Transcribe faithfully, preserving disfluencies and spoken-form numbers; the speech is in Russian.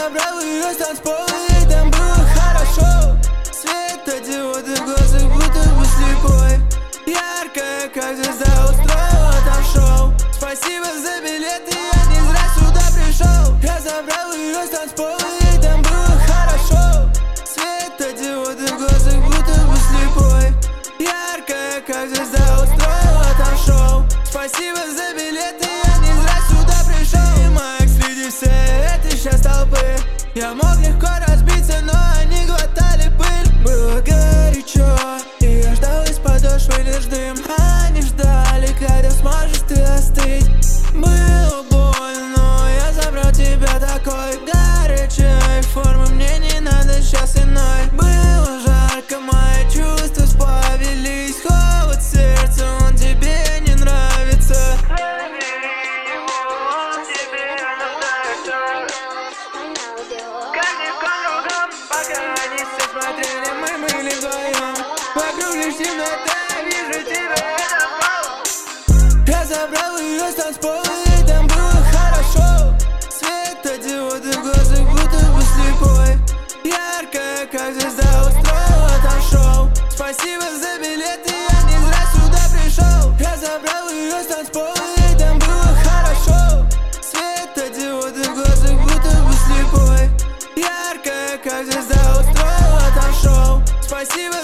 забрал ее с танцпола, и там было хорошо. Светодиоды в глазах, будто бы слепой. Яркая, как звезда, устроила там шоу. Спасибо за билеты, я не зря сюда пришел. Я забрал ее с танцпола, и там было хорошо. Светодиоды в глазах, будто бы слепой. Яркая, как звезда, устроила там шоу. Спасибо за билеты, я не зря сюда пришел. И Макс, среди всей этой сейчас толпы я мог легко разбиться, но они глотали пыль. Было горячо, и я ждал из подошвы лишь дым. Они ждали, когда сможешь ты остыть. Было больно, но я забрал тебя такой горячей формы, мне не надо сейчас иной. Было жарко, мои чувства сплавились. Холод сердца, он тебе не нравится. Смотрели, мы были вдвоем. Вокруг лишь темнота, вижу тебя, это фол. Я забрал ее с танцпола, и там было хорошо. Светодиоды в глазах, будто бы слепой. Яркая, как звезда, устроила там шоу. Спасибо за билеты, я не зря сюда пришел. Я забрал ее с танцпола, и там было хорошо. Светодиоды в глазах, будто бы слепой. Яркая, как звезда, устроила там шоу. Спасибо